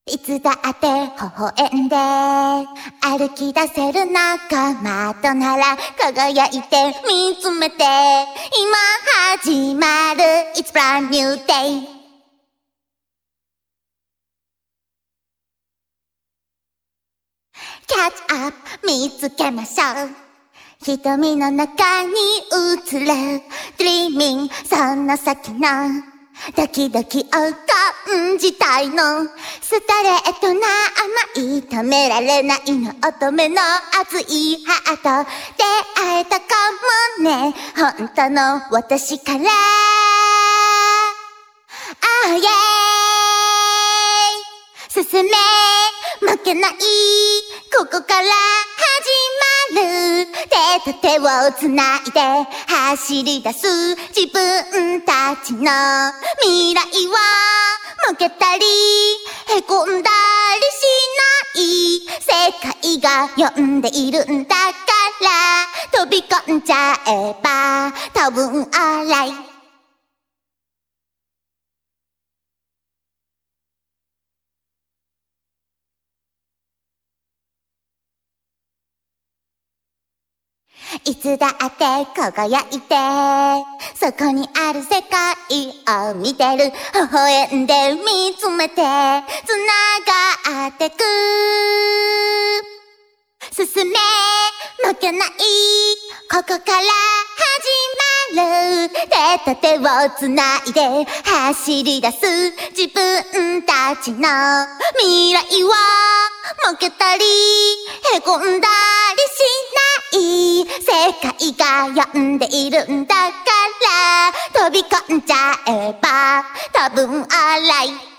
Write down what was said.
いつだって微笑んで歩き出せる仲間となら輝いて見つめて今始まる It's brand new day Catch up 見つけましょう瞳の中に映る Dreaming その先のドキドキを感じたいのストレートな甘い止められないの乙女の熱いハート出会えたかもね本当の私からあーイェーイ進め負けないここから始まる手と手をつないで走り出す自分たちの未来は負けたりへこんだりしない世界が呼んでいるんだから飛び込んじゃえば多分あらいいつだって輝いてそこにある世界を見てる微笑んで見つめて繋がってく進め負けないここから始まる手と手をつないで走り出す自分たちの未来は負けたりへこんだりしない世界が呼んでいるんだから飛び込んじゃえば多分あらい